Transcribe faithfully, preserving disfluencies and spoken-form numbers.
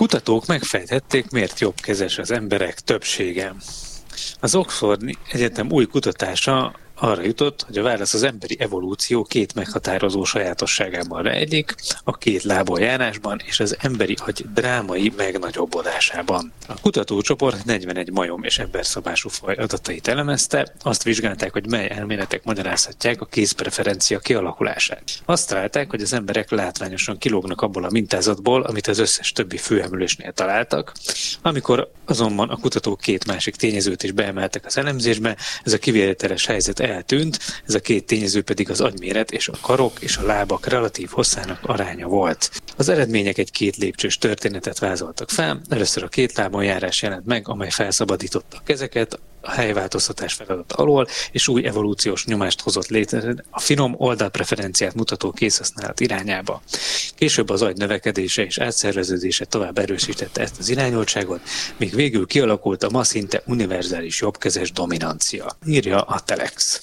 Kutatók megfejthették, miért jobbkezes az emberek többsége. Az Oxford Egyetem új kutatása arra jutott, hogy a válasz az emberi evolúció két meghatározó sajátosságában rejlik, a két lábon járásban és az emberi agy drámai megnagyobbodásában. A kutatócsoport negyvenegy majom és emberszabású faj adatait elemezte, azt vizsgálták, hogy mely elméletek magyarázhatják a kézpreferencia kialakulását. Azt találták, hogy az emberek látványosan kilógnak abból a mintázatból, amit az összes többi főemlősnél találtak. Amikor azonban a kutatók két másik tényezőt is beemeltek az elemzésbe, ez a kivételes helyzet eltűnt, ez a két tényező pedig az agyméret és a karok és a lábak relatív hosszának aránya volt. Az eredmények egy két lépcsős történetet vázoltak fel, először a két lábon járás jelent meg, amely felszabadította a kezeket a helyváltoztatás feladat alól, és új evolúciós nyomást hozott létre a finom oldalpreferenciát mutató kézhasználat irányába. Később az agy növekedése és átszerveződése tovább erősítette ezt az irányultságot, míg végül kialakult a ma szinte univerzális jobbkezes dominancia, írja a Telex.